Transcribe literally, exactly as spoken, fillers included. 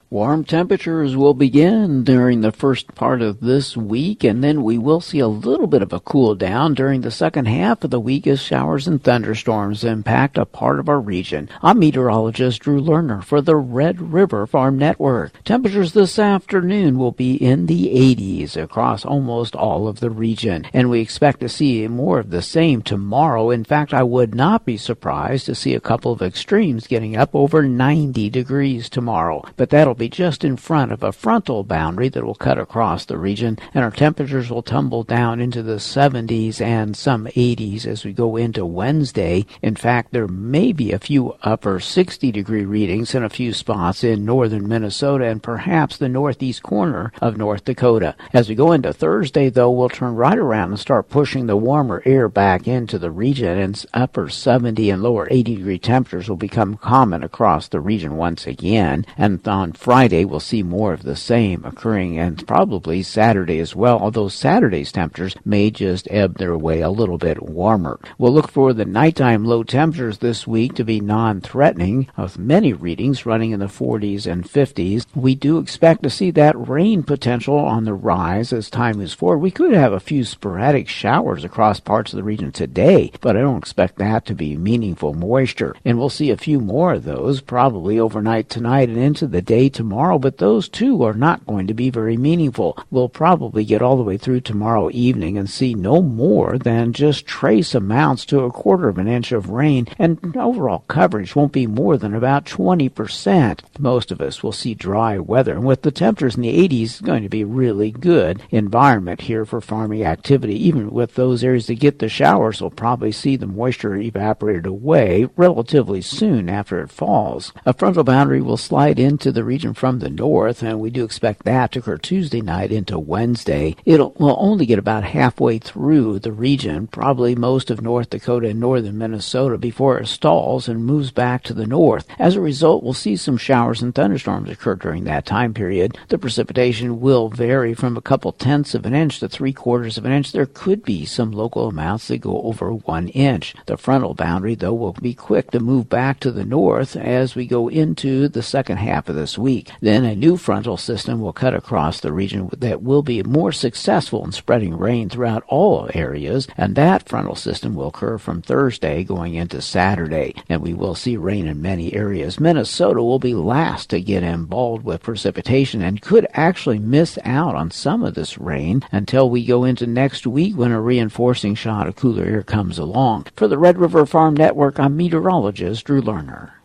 Warm temperatures will begin during the first part of this week, and then we will see a little bit of a cool down during the second half of the week as showers and thunderstorms impact a part of our region. I'm meteorologist Drew Lerner for the Red River Farm Network. Temperatures this afternoon will be in the eighties across almost all of the region, and we expect to see more of the same tomorrow. In fact, I would not be surprised to see a couple of extremes getting up over ninety degrees tomorrow, but that'll be just in front of a frontal boundary that will cut across the region, and our temperatures will tumble down into the seventies and some eighties as we go into Wednesday. In fact, there may be a few upper sixty degree readings in a few spots in northern Minnesota and perhaps the northeast corner of North Dakota. As we go into Thursday, though, we'll turn right around and start pushing the warmer air back into the region, and upper seventy and lower eighty degree temperatures will become common across the region once again. And on Friday, we'll see more of the same occurring, and probably Saturday as well, although Saturday's temperatures may just ebb their way a little bit warmer. We'll look for the nighttime low temperatures this week to be non-threatening, with many readings running in the forties and fifties. We do expect to see that rain potential on the rise as time moves forward. We could have a few sporadic showers across parts of the region today, but I don't expect that to be meaningful moisture. And we'll see a few more of those probably overnight tonight and into the day tomorrow, but those too are not going to be very meaningful. We'll probably get all the way through tomorrow evening and see no more than just trace amounts to a quarter of an inch of rain, and overall coverage won't be more than about twenty percent. Most of us will see dry weather, and with the temperatures in the eighties, it's going to be a really good environment here for farming activity. Even with those areas that get the showers, we'll probably see the moisture evaporated away relatively soon after it falls. A frontal boundary will slide into the region from the north, and we do expect that to occur Tuesday night into Wednesday. It'll will only get about halfway through the region, probably most of North Dakota and northern Minnesota, before it stalls and moves back to the north. As a result, we'll see some showers and thunderstorms occur during that time period. The precipitation will vary from a couple tenths of an inch to three quarters of an inch. There could be some local amounts that go over one inch. The frontal boundary, though, will be quick to move back to the north as we go into the second half of this week. Then a new frontal system will cut across the region that will be more successful in spreading rain throughout all areas, and that frontal system will occur from Thursday going into Saturday, and we will see rain in many areas. Minnesota will be last to get involved with precipitation and could actually miss out on some of this rain until we go into next week when a reinforcing shot of cooler air comes along. For the Red River Farm Network, I'm meteorologist Drew Lerner.